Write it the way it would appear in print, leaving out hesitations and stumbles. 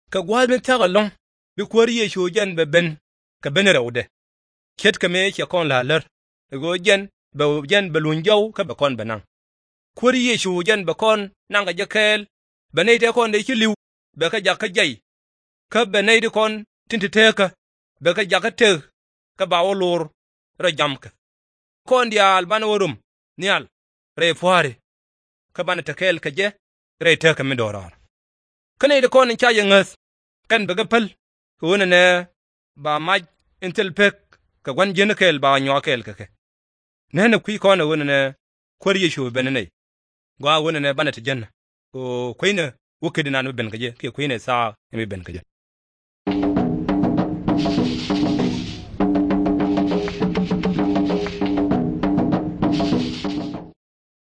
ka gwal mi ta long bi kwar ye shu jan be ben ka ben rawde ket ka me ke kon la ler go jen be jen be lun jaw ka be kon benang kwar ye shu jan be kon nang ga jakel be ne te kon de ki liw be ka jak ka jay ka be ne de kon tinti te ka be ka jak ka te ka ba wo lor ra jam ka kon dial ban worum nial re fuare ka ban tekel ka je re te ka mi dorar kane de kon cha ye ngas kan be ga pal ko ne ba maj intel pek ka gwan jene kel ba nyo kel ka ke ne ku ko ne wona ne kwar ye shu ben ne gwa wona ne bana te jenna ko koine wukedi na no ben ka je ke koine sa mi ben ka je